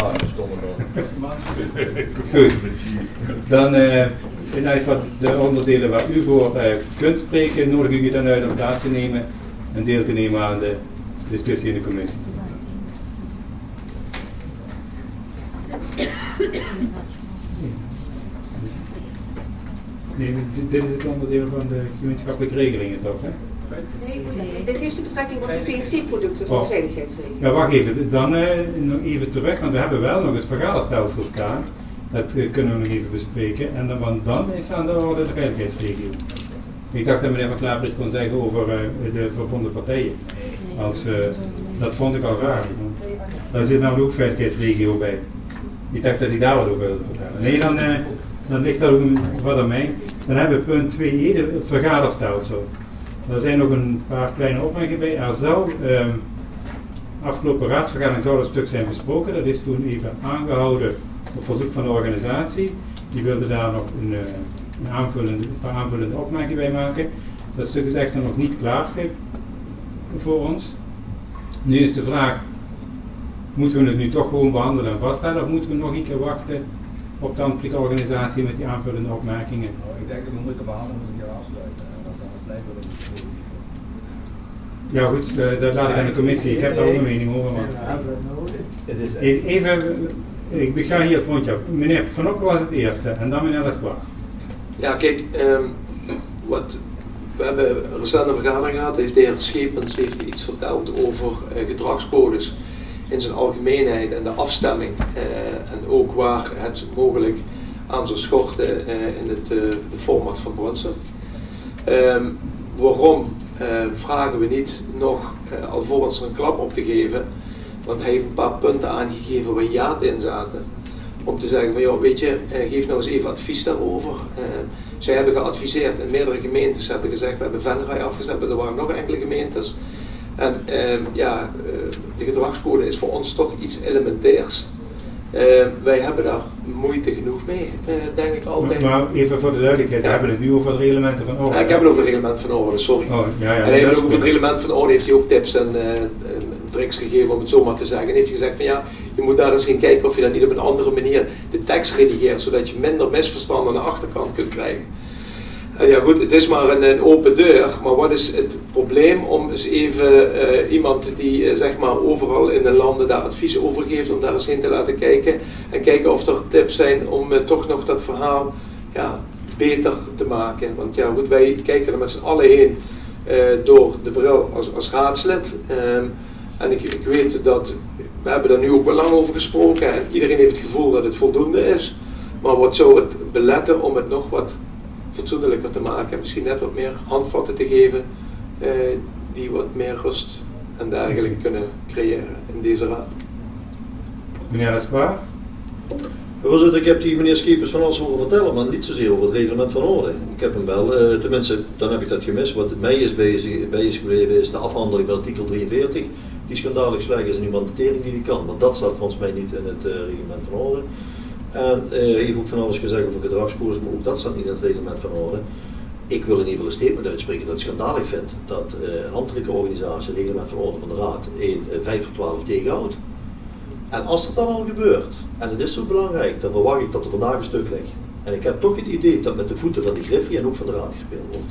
Goed. Dan in ieder geval de onderdelen waar u voor kunt spreken, nodig ik u dan uit om plaats te nemen en deel te nemen aan de discussie in de commissie. Nee, dit is het onderdeel van de gemeenschappelijke regelingen toch, hè? Nee, dit heeft de betrekking op de PNC-producten van de veiligheidsregeling. Ja, wacht even. Dan nog even terug, want we hebben wel nog het vergaderstelsel staan. Dat kunnen we nog even bespreken. En dan is aan de orde de veiligheidsregio. Ik dacht dat meneer Van Klaver iets kon zeggen over de verbonden partijen. Dat vond ik al raar. Daar zit namelijk ook veiligheidsregio bij. Ik dacht dat hij daar wat over wilde vertellen. Nee, dan ligt dat ook wat aan mij. Dan hebben we punt 2e, het vergaderstelsel. Er zijn nog een paar kleine opmerkingen bij. Er zou, afgelopen raadsvergadering zou dat stuk zijn besproken. Dat is toen even aangehouden op verzoek van de organisatie. Die wilde daar nog een paar aanvullende opmerkingen bij maken. Dat stuk is echter nog niet klaar voor ons. Nu is de vraag, moeten we het nu toch gewoon behandelen en vaststellen, of moeten we nog een keer wachten op de ambtelijke organisatie met die aanvullende opmerkingen? Ik denk dat we moeten behandelen en een keer afsluiten. Want anders blijven we er niet. Ja goed, dat laat ik aan de commissie. Ik heb daar ook een mening over. Even, ik ga hier het rondje op. Meneer Van Oppen was het eerste en dan meneer Lesbois. Ja, kijk, we hebben een recente vergadering gehad. De heer Schepens heeft iets verteld over gedragscodes in zijn algemeenheid en de afstemming. En ook waar het mogelijk aan zou schorten in de format van Brunsen. Waarom vragen we niet nog alvorens er een klap op te geven? Want hij heeft een paar punten aangegeven waar hiaten in zaten. Om te zeggen van, joh, weet je, geef nou eens even advies daarover. Zij hebben geadviseerd in meerdere gemeentes, hebben gezegd, we hebben Venray afgezet, maar er waren nog enkele gemeentes. En de gedragscode is voor ons toch iets elementairs. Wij hebben daar moeite genoeg mee, denk ik altijd. Maar even voor de duidelijkheid, we hebben het nu over de reglementen van orde. Ik heb het over het reglement van orde, sorry. Oh, ja, en hij heeft ook over het reglement van orde, heeft hij ook tips en tricks gegeven, om het zo maar te zeggen. En heeft hij gezegd van ja, je moet daar eens gaan kijken of je dan niet op een andere manier de tekst redigeert, zodat je minder misverstanden aan de achterkant kunt krijgen. En ja goed, het is maar een open deur, maar wat is het probleem om eens even iemand die zeg maar overal in de landen daar advies over geeft, om daar eens heen te laten kijken en kijken of er tips zijn om toch nog dat verhaal beter te maken. Want ja goed, wij kijken er met z'n allen heen door de bril als raadslid. En ik weet dat, we hebben daar nu ook wel lang over gesproken en iedereen heeft het gevoel dat het voldoende is. Maar wat zou het beletten om het nog wat fatsoenlijker te maken en misschien net wat meer handvatten te geven die wat meer rust en dergelijke kunnen creëren in deze raad. Meneer Lesbois? Voorzitter, ik heb die meneer Schepens van alles over vertellen, maar niet zozeer over het reglement van orde. Ik heb hem wel, tenminste, dan heb ik dat gemist. Wat mij is bij is gebleven is de afhandeling van artikel 43. Die schandalig zwijgen is een implementering die kan, maar dat staat volgens mij niet in het reglement van orde. En hij heeft ook van alles gezegd over gedragscodes, maar ook dat staat niet in het reglement van orde. Ik wil in ieder geval een statement uitspreken dat ik schandalig vind dat een ambtelijke organisatie het reglement van orde van de raad 5 voor 12 tegenhoudt. En als dat dan al gebeurt, en het is zo belangrijk, dan verwacht ik dat er vandaag een stuk ligt. En ik heb toch het idee dat met de voeten van die Griffie en ook van de raad gespeeld wordt.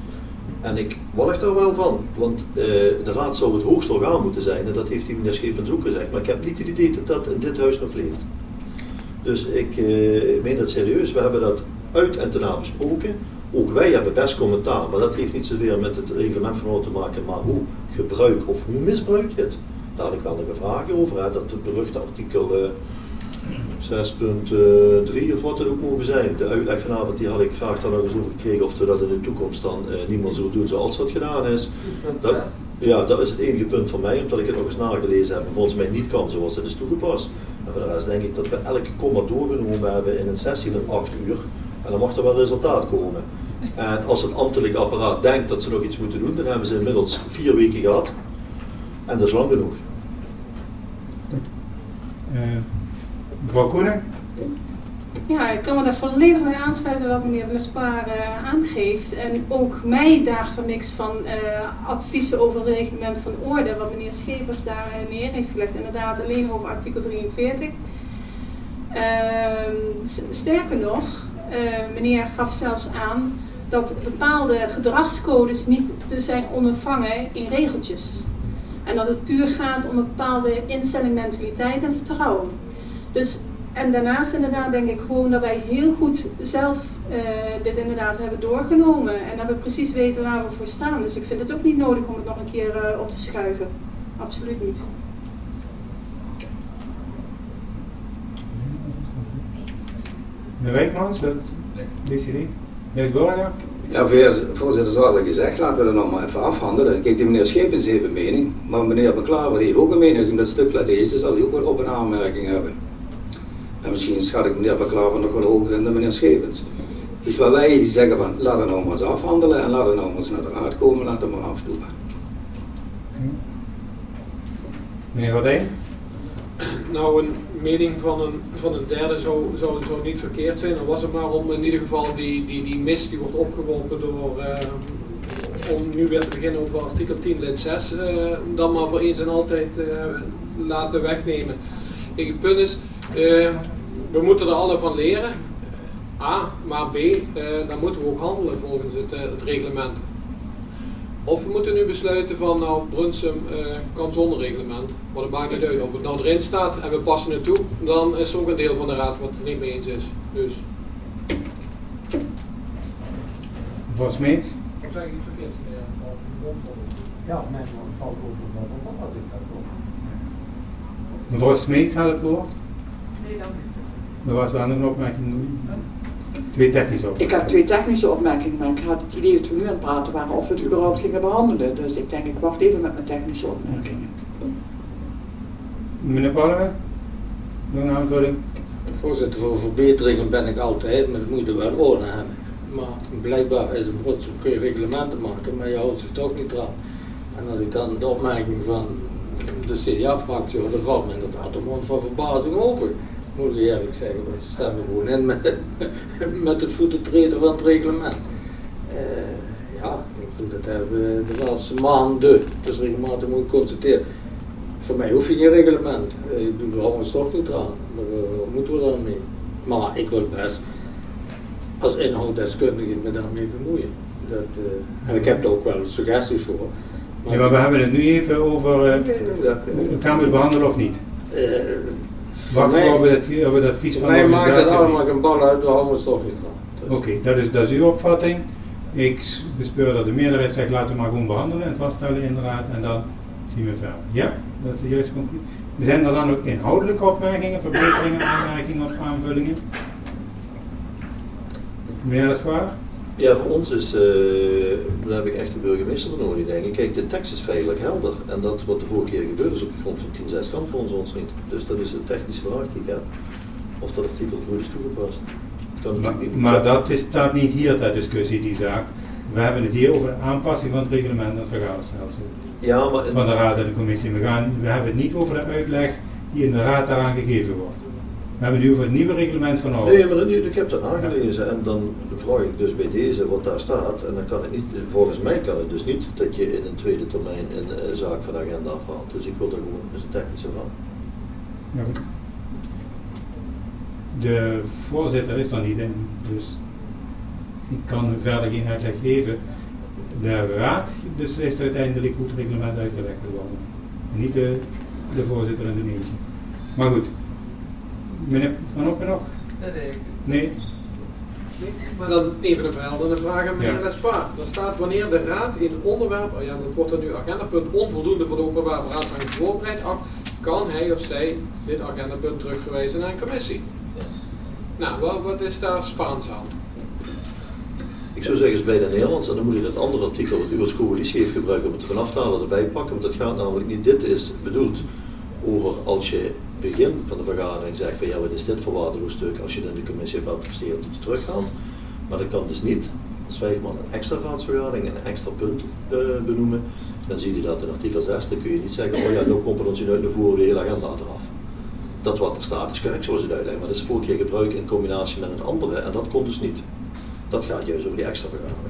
En ik walg daar wel van, want de raad zou het hoogste orgaan moeten zijn, en dat heeft die meneer Schepens ook gezegd, maar ik heb niet het idee dat dat in dit huis nog leeft. Dus ik meen dat serieus, we hebben dat uit en te na besproken. Ook wij hebben best commentaar, maar dat heeft niet zoveel met het reglement van orde te maken, maar hoe gebruik of hoe misbruik je het? Daar had ik wel nog een vraag over, hè? Dat beruchte artikel 6.3 of wat het ook mogen zijn. De uitleg vanavond die had ik graag daar nog eens over gekregen of dat in de toekomst dan niemand zou doen zoals dat gedaan is. Dat is het enige punt van mij, omdat ik het nog eens nagelezen heb en volgens mij niet kan zoals het is toegepast. En voor de rest denk ik dat we elke komma doorgenomen hebben in een sessie van 8 uur en dan mag er wel resultaat komen. En als het ambtelijk apparaat denkt dat ze nog iets moeten doen, dan hebben ze inmiddels 4 weken gehad. En dat is lang genoeg. Mevrouw Koenen? Ja, ik kan me daar volledig bij aansluiten wat meneer Lesbois aangeeft. En ook mij daagt er niks van adviezen over het reglement van orde, wat meneer Schepens daar neer heeft gelegd. Inderdaad, alleen over artikel 43. Sterker nog, meneer gaf zelfs aan dat bepaalde gedragscodes niet te zijn ondervangen in regeltjes. En dat het puur gaat om een bepaalde instelling, mentaliteit en vertrouwen. Dus, en daarnaast inderdaad denk ik gewoon dat wij heel goed zelf dit inderdaad hebben doorgenomen. En dat we precies weten waar we voor staan. Dus ik vind het ook niet nodig om het nog een keer op te schuiven. Absoluut niet. Meneer Wijkmans, DCD? Meneer Borger? Ja, voorzitter, zoals ik gezegd, laten we dat nog maar even afhandelen. Kijk, die meneer Schepens heeft een mening, maar meneer McClaver heeft ook een mening. Als ik dat stuk laat lezen, zal hij ook wel op- en aanmerking hebben. En misschien schat ik meneer McClaver nog wel hoger in dan meneer Schepens. Dus wat wij zeggen van, laten we nou maar eens afhandelen en laten we nou maar eens naar de raad komen, laten we maar afdoen. Meneer Gordijn? Nou, een mening van een derde zou niet verkeerd zijn. Dan was het maar om in ieder geval die mist die wordt opgeworpen door, om nu weer te beginnen over artikel 10 lid 6, dan maar voor eens en altijd laten wegnemen. Kijk, het punt is, we moeten er alle van leren. A, maar B, dan moeten we ook handelen volgens het reglement. Of we moeten nu besluiten van, nou, Brunsum kan zonder reglement. Maar dat maakt niet uit. Of het nou erin staat en we passen het toe, dan is er ook een deel van de raad wat het niet mee eens is. Dus. Mevrouw Smeets? Ik zeg niet verkeerd, meneer. Ja, mensen valt ook op als ik dat ook. Mevrouw Smeets had het woord. Nee, dank u. Er was wel een opmerking. Twee technische opmerkingen. Ik had 2 technische opmerkingen, maar ik had het idee dat we nu aan het praten waren of we het überhaupt gingen behandelen. Dus ik denk, ik wacht even met mijn technische opmerkingen. Meneer Palme? Nog een aanvulling? Voorzitter, voor verbeteringen ben ik altijd, maar het moet er wel orde hebben. Maar blijkbaar is een Brunsum, kun je reglementen maken, maar je houdt zich toch niet eraan. En als ik dan de opmerking van de CDA-fractie hoor, dan valt me inderdaad de mond van verbazing open. Moet ik eerlijk zeggen, want ze stemmen gewoon in met het voetentreden van het reglement. Ja, ik bedoel, dat hebben we de laatste maanden, dus regelmatig moet ik constateren. Voor mij hoef je geen reglement. Ik bedoel, we houden ons toch niet aan. Wat moeten we dan mee? Maar ik wil best als inhouddeskundige me daarmee bemoeien. En ik heb er ook wel suggesties voor. Ja, maar we hebben het nu even over, gaan we het behandelen of niet? Wacht voor we dat fiets van de mij maakt het organisatie allemaal een bal uit, we houden ons toch niet aan. Dus. Oké, dat is uw opvatting. Ik bespeur dat de meerderheid zegt laten we maar gewoon behandelen en vaststellen inderdaad en dan zien we verder. Ja, dat is de juiste conclusie. Zijn er dan ook inhoudelijke opmerkingen, verbeteringen, aanmerkingen of aanvullingen? Meneer Lesquare? Ja, voor ons is, daar heb ik echt de burgemeester voor nodig, denk ik. Kijk, de tekst is feitelijk helder. En dat wat de vorige keer gebeurd is op de grond van 10.6 kan voor ons niet. Dus dat is een technische vraag die ik heb. Of dat artikel goed is toegepast. Maar dat staat niet hier ter discussie, die zaak. We hebben het hier over aanpassing van het reglement en het vergaderstelsel. Ja, maar van de raad en de commissie. We hebben het niet over de uitleg die in de raad daaraan gegeven wordt. We hebben het nu over het nieuwe reglement van orde. Nee, maar ik heb dat aangelezen en dan vraag ik dus bij deze wat daar staat. En dan kan het niet, volgens mij kan het dus niet dat je in een tweede termijn een zaak van de agenda afhaalt. Dus ik wil dat gewoon eens een technische vraag. Ja, goed. De voorzitter is er niet in, dus ik kan verder geen uitleg geven. De raad beslist uiteindelijk hoe het reglement uitgelegd wordt worden. En niet de voorzitter in zijn eentje. Maar goed. Meneer Van Oppen nog? Nee. Maar dan even een verhelderende vraag aan meneer Lespa. Er staat wanneer de raad in onderwerp, ja dat wordt er nu agendapunt onvoldoende voor de openbare raadsgang voorbereid acht, kan hij of zij dit agendapunt terugverwijzen naar een commissie. Nou, wat is daar Spaans aan? Ik zou zeggen, is bij de Nederlands en dan moet je dat andere artikel wat u als coalitie heeft gebruikt om het ervan af te halen erbij pakken. Want dat gaat namelijk niet, dit is bedoeld over als je begin van de vergadering zegt van ja, wat is dit voor waardeloos stuk als je dan de commissie hebt gepresteerd dat je teruggaat. Maar dat kan dus niet als 5 man een extra raadsvergadering en een extra punt benoemen. Dan zie je dat in artikel 6, dan kun je niet zeggen, oh ja, nou komt er ons uit, dan voeren we de hele agenda eraf. Dat wat er staat is correct zoals het uitlegt, maar dat is vorige keer gebruikt in combinatie met een andere en dat kon dus niet. Dat gaat juist over die extra vergadering.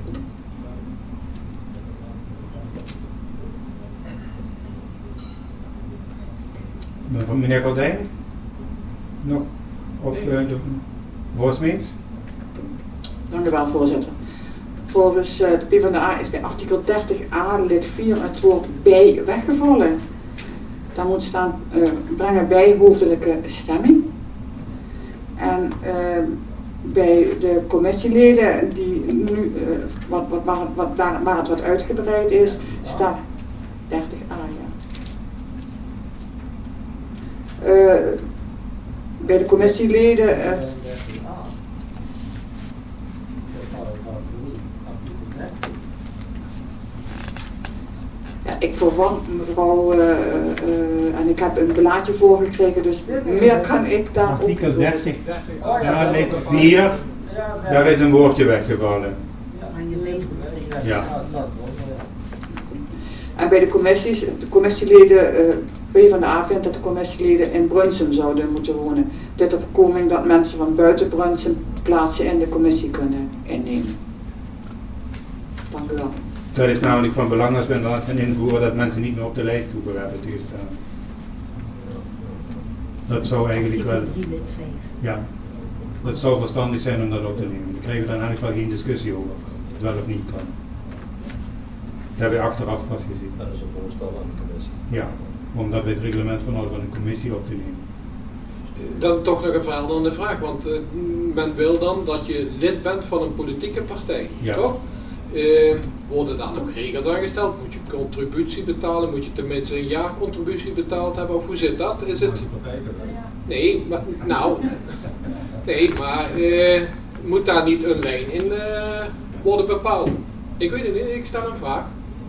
Meneer Gordijn, nog Of de Worsmeens? Dank u wel, voorzitter. Volgens de PvdA is bij artikel 30a lid 4 het woord bij weggevallen. Daar moet staan brengen bij hoofdelijke stemming. En bij de commissieleden die nu, waar het wat uitgebreid is, staat 30a, ja. Bij de commissieleden ja, ik vervang mevrouw en ik heb een blaadje voorgekregen, dus meer kan ik daar artikel ook 30, ja, lid 4, daar is een woordje weggevallen. Ja. En bij de commissieleden, PvdA vindt dat de commissieleden in Brunsum zouden moeten wonen. Dit ter voorkoming dat mensen van buiten Brunsum plaatsen in de commissie kunnen innemen. Dank u wel. Dat is namelijk van belang als we dat gaan invoeren dat mensen niet meer op de lijst hoeven hebben te staan. Dat zou eigenlijk wel... Ja, dat zou verstandig zijn om dat op te nemen. Dan krijgen we dan eigenlijk wel geen discussie over of het wel of niet kan. Dat hebben we achteraf pas gezien. Dat is een voorstel aan de commissie. Ja, om dat bij het reglement van een commissie op te nemen. Dan toch nog een verhelderende vraag, want men wil dan dat je lid bent van een politieke partij, ja. Toch? Worden daar nog regels aangesteld? Moet je contributie betalen? Moet je tenminste een jaar contributie betaald hebben? Of hoe zit dat? Is het... Nee, maar, moet daar niet een lijn in worden bepaald? Ik weet het niet, ik stel een vraag.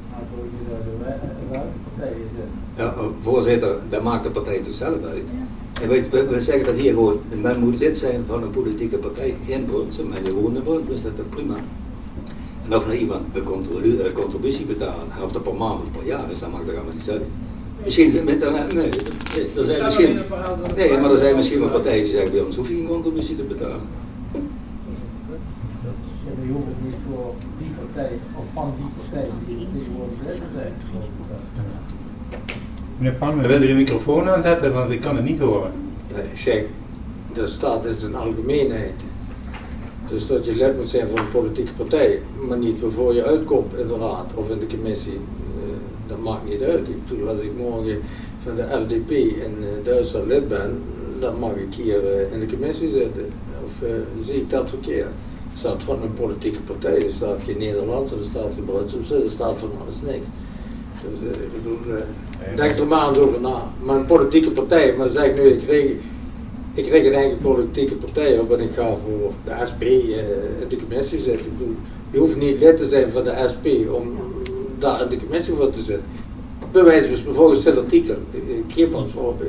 Ja, voorzitter, dat maakt de partij toch zelf uit. En we zeggen dat hier gewoon, men moet lid zijn van een politieke partij in Brunsum en je woont in Brunsum, is dat toch prima. En of nou iemand een contributie betaalt en of dat per maand of per jaar is, dat maakt er allemaal niet uit. Misschien zijn maar er zijn misschien wel partijen die zeggen bij ons hoef je geen contributie te betalen. Je hoeft het niet voor die partij of van die partij die tegenwoordig lid zijn. Meneer Palmer, wil u de microfoon aanzetten, want ik kan het niet horen. Nee, ik zeg, dat staat in zijn algemeenheid. Dus dat je lid moet zijn van een politieke partij, maar niet waarvoor je uitkomt in de raad of in de commissie. Dat maakt niet uit. Ik bedoel, als ik morgen van de FDP in Duitsland lid ben, dan mag ik hier in de commissie zitten. Of zie ik dat verkeerd? Er staat van een politieke partij, er staat geen Nederlandse, er staat geen Brusselse, er staat van alles niks. Dus ik bedoel, denk er maar eens over na. Maar een politieke partij, maar dan zeg ik nu, ik kreeg een eigen politieke partij op en ik ga voor de SP in de commissie zitten. Ik bedoel, je hoeft niet lid te zijn van de SP om daar in de commissie voor te zitten. Bewijs volgens het artikel, ik geef als voorbeeld.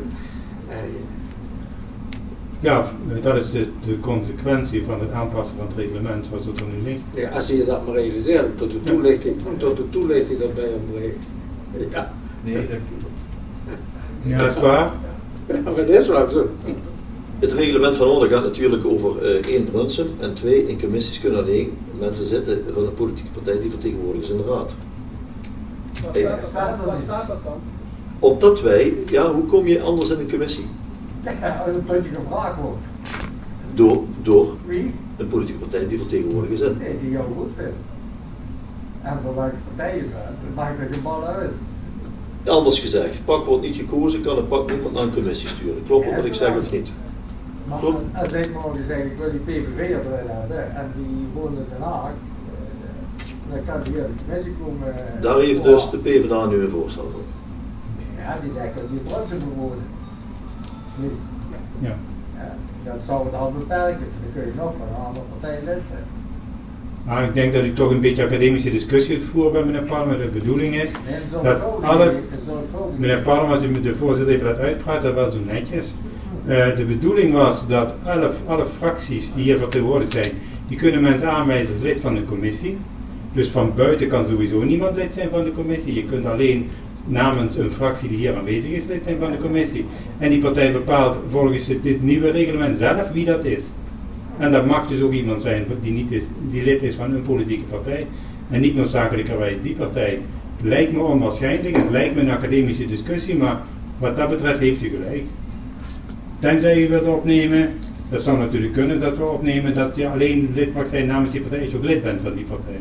Ja, dat is de consequentie van het aanpassen van het reglement zoals het er nu ligt. Ja, als je dat maar realiseert, tot de toelichting daarbij ontbreekt. Ja. Nee, Ja, dat is waar. Ja, maar dat is wel zo. Het reglement van orde gaat natuurlijk over 1 Brunsum en 2 in commissies kunnen alleen mensen zitten van een politieke partij die vertegenwoordigd is in de raad. Waar staat dat dan? Opdat wij, ja, hoe kom je anders in een commissie? Ja, als een puntje gevraagd wordt. Door Wie? een politieke partij die vertegenwoordigd is in. Nee, die jou goed vindt. En voor welke partij je bent, dat maakt er geen bal uit. Anders gezegd, pak wordt niet gekozen, kan een pak iemand naar een commissie sturen. Klopt dat wat ik zeg of niet? Maar Klopt. als ik morgen zeg, ik wil die PVV erin hebben en die woont in Den Haag, dan kan die hier de commissie komen. Daar heeft dus de PvdA nu een voorstel voor. Ja, die zegt dat die in Brunsum moet wonen. Nee. Ja. Ja, dat zou het al beperken, dan kun je nog van een andere partij lid zijn. Maar ik denk dat u toch een beetje academische discussie voert bij meneer Palmer. De bedoeling is dat alle... Meneer Palmer, als u de voorzitter even laat uitpraten, dat wel zo netjes. De bedoeling was dat alle fracties die hier vertegenwoordigd zijn, die kunnen mensen aanwijzen als lid van de commissie. Dus van buiten kan sowieso niemand lid zijn van de commissie. Je kunt alleen namens een fractie die hier aanwezig is lid zijn van de commissie. En die partij bepaalt volgens dit nieuwe reglement zelf wie dat is. En dat mag dus ook iemand zijn die lid is van een politieke partij. En niet noodzakelijkerwijs die partij. Lijkt me onwaarschijnlijk, het lijkt me een academische discussie, maar wat dat betreft heeft u gelijk. Tenzij u wilt opnemen Dat zou natuurlijk kunnen dat we opnemen dat je alleen lid mag zijn namens die partij als je ook lid bent van die partij.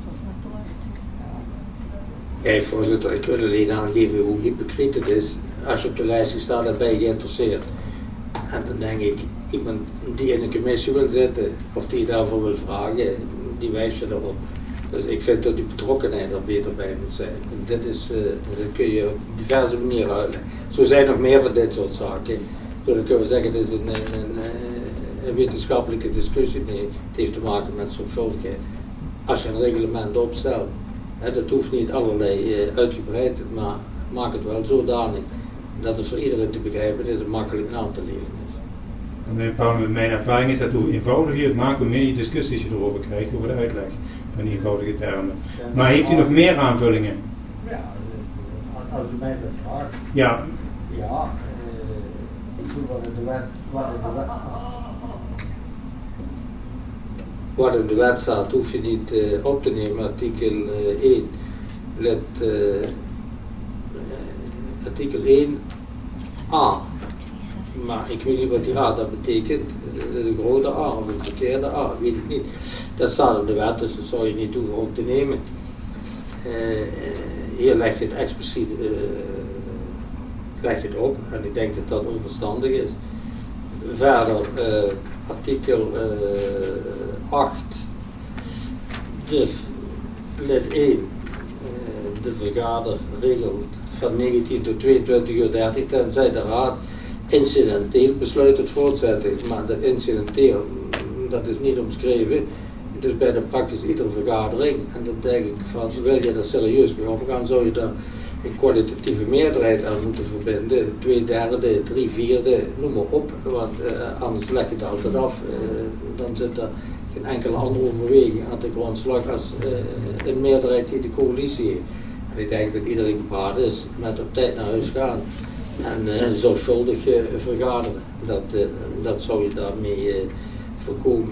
Ja, voorzitter, ik wil alleen aangeven hoe hypocriet het is als je op de lijst staat en ben je geïnteresseerd. En dan denk ik, iemand die in een commissie wil zitten of die daarvoor wil vragen, die wijst je erop. Dus ik vind dat die betrokkenheid er beter bij moet zijn. En dit kun je op diverse manieren uitleggen. Zo zijn nog meer van dit soort zaken. Dan kunnen we zeggen, het is een wetenschappelijke discussie. Nee, het heeft te maken met zorgvuldigheid. Als je een reglement opstelt, dat hoeft niet allerlei uitgebreid, maar maak het wel zodanig dat het voor iedereen te begrijpen is en makkelijk aan te leven is. En meneer Paul, mijn ervaring is dat hoe eenvoudiger je het maakt, hoe meer je discussies je erover krijgt, over de uitleg van die eenvoudige termen. Maar heeft u nog meer aanvullingen? Ja, als u mij dat vraagt. Ja. Ja, wat in de wet staat, hoef je niet op te nemen, artikel 1. Artikel 1a. Maar ik weet niet wat die A dat betekent. Dat is een grote A of een verkeerde A, weet ik niet. Dat staat in de wet, dus dat zou je niet hoeven op te nemen. Hier leg je het expliciet leg je het op en ik denk dat dat onverstandig is. Verder, artikel 8, lid 1, de vergader regelt van 19 tot 22:30, tenzij de raad incidenteel besluit het voortzetten. Maar dat incidenteel, dat is niet omschreven. Dus bij de praktisch iedere vergadering, en dan denk ik van, wil je er serieus mee omgaan, zou je daar een kwalitatieve meerderheid aan moeten verbinden. 2/3, 3/4, noem maar op, want anders leg je het altijd af. Dan zit er geen enkele andere overweging aan de grondslag als een meerderheid die de coalitie heeft. En ik denk dat iedereen gebaat is met op tijd naar huis gaan en zorgvuldig vergaderen. Dat zou je daarmee voorkomen.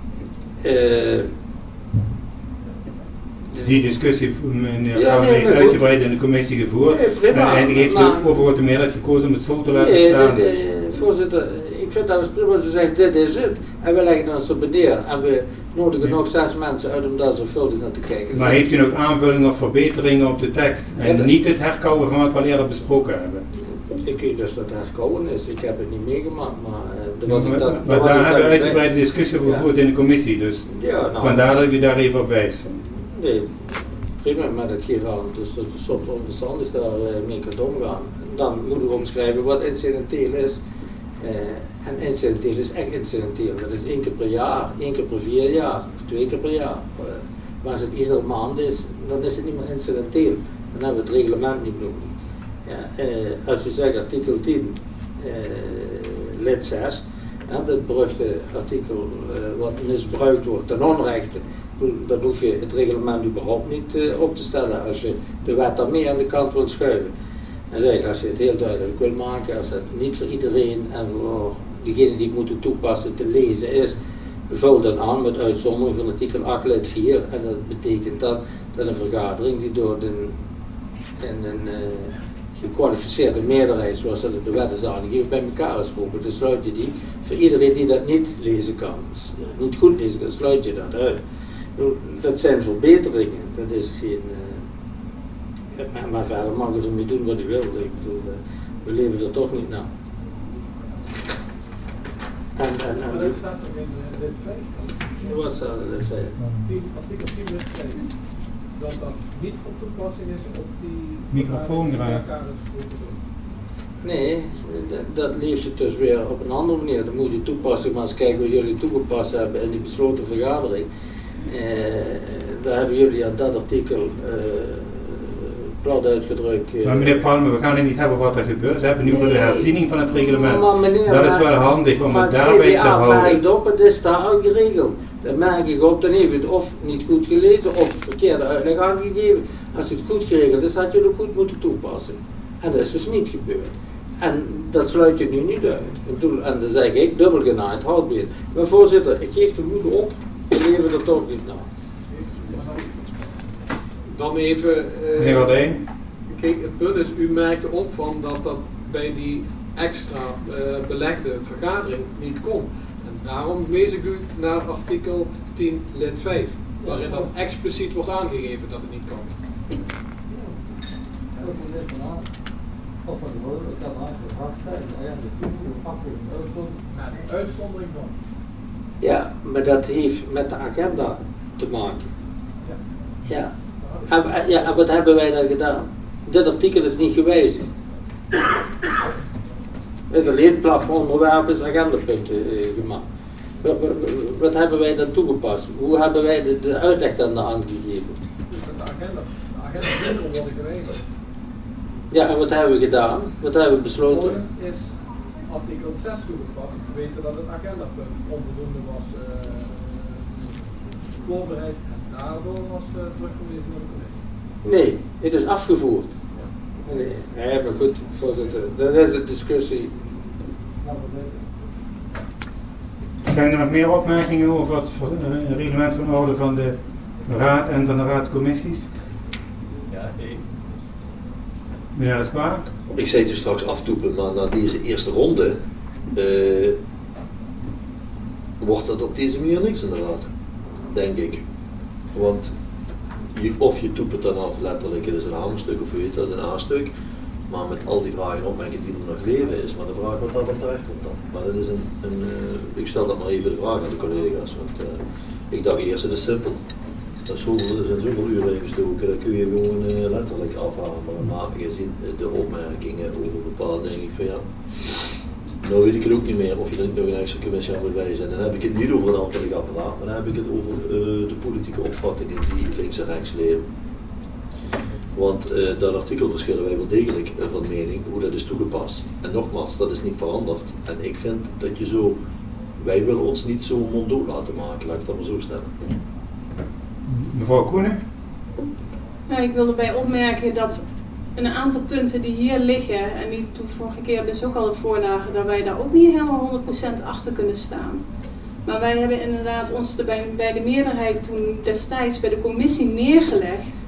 Die discussie is uitgebreid in de commissie gevoerd. En uiteindelijk heeft de overgrote meerderheid gekozen om het zo te laten staan. Voorzitter, ik vind dat het prima als u zegt, dit is het. En we leggen dat zo neer. En we nodigen nog 6 mensen uit om daar zorgvuldig naar te kijken. Maar heeft u nog aanvullingen of verbeteringen op de tekst? En niet het herkauwen van wat we al eerder besproken hebben? Ik weet dus dat het herkauwen is. Ik heb het niet meegemaakt. Maar daar hebben we uitgebreide discussie over gevoerd in de commissie. Dus vandaar dat ik u daar even op wijs. Nee, prima, maar dat geeft aan dus dat het soms onverstand is daar mee kunt omgaan. Dan moeten we omschrijven wat incidenteel is. En incidenteel is echt incidenteel. Dat is 1 keer per jaar, 1 keer per 4 jaar, of 2 keer per jaar. Maar als het iedere maand is, dan is het niet meer incidenteel. Dan hebben we het reglement niet nodig. Ja, als u zegt artikel 10, lid 6, dat beruchte artikel wat misbruikt wordt ten onrechte, dan hoef je het reglement überhaupt niet op te stellen als je de wet daarmee aan de kant wilt schuiven. En zeg ik, als je het heel duidelijk wil maken, als het niet voor iedereen en voor diegenen die het moeten toepassen te lezen is, vul dan aan met uitzondering van artikel 8 lid 4. En dat betekent dat een vergadering die door een gekwalificeerde meerderheid, zoals dat in de wet is aangegeven, bij elkaar is gekomen. Dan sluit je die. Voor iedereen die dat niet lezen kan, niet goed lezen kan, sluit je dat uit. Dat zijn verbeteringen. Dat is geen... maar verder mag je ermee doen wat je wil. Ik bedoel, we leven er toch niet naar. Wat staat er in lid 5? Wat staat er in lid 5? Artikel 10 lid 5. Dat niet van toepassing is op die... Microfoon graag. Nee, dat lees je dus weer op een andere manier. Dan moet je toepassen, maar eens kijken wat jullie toegepast hebben in die besloten vergadering. Daar hebben jullie aan dat artikel plat uitgedrukt. Maar meneer Palme, we gaan het niet hebben wat er gebeurt. Ze hebben nu voor de herziening van het reglement. Meneer, dat is wel handig om het daarbij te houden. Maar het op, het is daar al geregeld. Dan merk ik op, dan heeft het of niet goed gelezen of verkeerde uitleg aangegeven. Als het goed geregeld is, had je het ook goed moeten toepassen. En dat is dus niet gebeurd. En dat sluit je nu niet uit. En dan zeg ik, dubbel genaaid, houd weer. Maar voorzitter, ik geef de moeder op, we leven er toch niet naar. Dan even... Meneer Waldeen? Kijk, het punt is, u merkte op van dat bij die extra belegde vergadering niet kon. En daarom wees ik u naar artikel 10 lid 5, waarin dat expliciet wordt aangegeven dat het niet kan. Of van de woorden kan eigenlijk vaststellen en de toevoeging afgeven uitzondering van. Ja, maar dat heeft met de agenda te maken. Ja. En wat hebben wij dan gedaan? Dit artikel is niet gewijzigd. Het is alleen plafonderwerp is agendapunten gemaakt. Wat hebben wij dan toegepast? Hoe hebben wij de uitleg dan aangegeven? Dus de agenda worden gewijzigd. Ja, en wat hebben we gedaan? Wat hebben we besloten? Is artikel 6 toegepast. We weten dat het agendapunt onvoldoende was voorbereid en daardoor was terugverwezen naar de commissie. Nee, het is afgevoerd. Nee, maar goed, voorzitter, dat is een discussie. Zijn er nog meer opmerkingen over het reglement van orde van de raad en van de raadscommissies? Ja, Meneer Esquire? ik zei dus straks aftoepen, maar na deze eerste ronde wordt dat op deze manier niks inderdaad, denk ik. Want of je toept het dan af letterlijk, het is een hamerstuk of weet dat, een A-stuk, maar met al die vragen en opmerkingen die er nog leven is, maar de vraag wat daar van terecht komt dan. Maar dat is ik stel dat maar even de vraag aan de collega's, want ik dacht eerst het is simpel. Er zijn zoveel uren in gestoken, dat kun je gewoon letterlijk afhameren. Maar gezien de opmerkingen over bepaalde dingen, van ja, nou weet ik het ook niet meer of je er niet nog een extra commissie aan moet wijzen. En dan heb ik het niet over het ambtelijk apparaat, maar dan heb ik het over de politieke opvattingen die links en rechts leven. Want dat artikel verschillen wij wel degelijk van mening hoe dat is toegepast. En nogmaals, dat is niet veranderd. En ik vind dat je zo, wij willen ons niet zo monddood laten maken, laat ik dat maar zo stellen. Mevrouw Koenen? Nou, ik wilde bij opmerken dat een aantal punten die hier liggen, en die toen vorige keer dus ook al voorlagen, dat wij daar ook niet helemaal 100% achter kunnen staan. Maar wij hebben inderdaad ons er bij de meerderheid toen destijds bij de commissie neergelegd,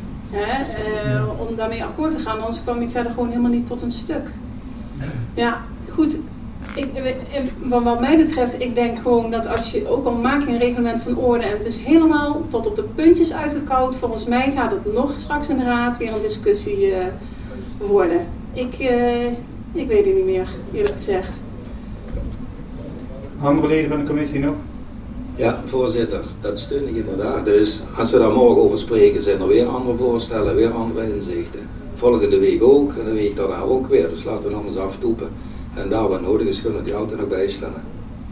om daarmee akkoord te gaan, anders kwam je verder gewoon helemaal niet tot een stuk. Ja, goed. Wat mij betreft, ik denk gewoon dat als je, ook al maak je een reglement van orde en het is helemaal tot op de puntjes uitgekouwd, volgens mij gaat het nog straks in de raad weer een discussie worden. Ik weet het niet meer, eerlijk gezegd. Andere leden van de commissie nog? Ja, voorzitter, dat steun ik inderdaad. Dus als we daar morgen over spreken, zijn er weer andere voorstellen, weer andere inzichten. Volgende week ook, en de week daarna ook weer. Dus laten we nog eens aftoepen. En daar waar nodig is, kunnen we die altijd nog bijstellen.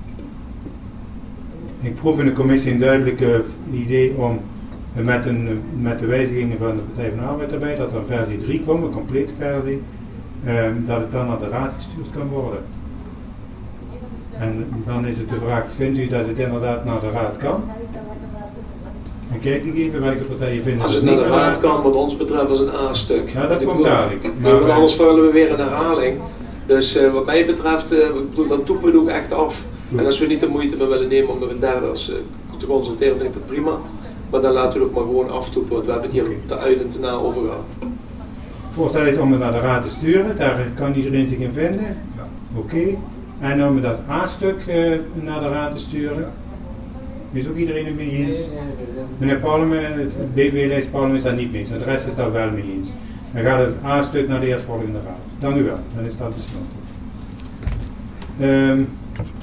Ik proef in de commissie een duidelijk idee om met de wijzigingen van de Partij van de Arbeid erbij, dat er een versie 3 komt, een complete versie, dat het dan naar de raad gestuurd kan worden. En dan is het de vraag, vindt u dat het inderdaad naar de raad kan? En kijk ik even welke partijen vinden als het niet naar de raad kan, wat ons betreft, als een A-stuk. Ja, dat komt duidelijk. Maar anders vallen we weer in herhaling. Dus wat mij betreft, dat toepen doe ik echt af. En als we niet de moeite meer willen nemen om nog een derde te consulteren, vind ik dat prima. Maar dan laten we het ook maar gewoon aftoepen, want we hebben het hier te uit en te na over gehad. Het voorstel is om het naar de raad te sturen, daar kan iedereen zich in vinden. Oké. En om dat A-stuk naar de raad te sturen. Is ook iedereen het mee eens? Meneer Palme, BB-lijst Palme is daar niet mee eens, de rest is daar wel mee eens. Dan gaat het A-stuk naar de eerstvolgende raad. Dank u wel, dan is dat besloten.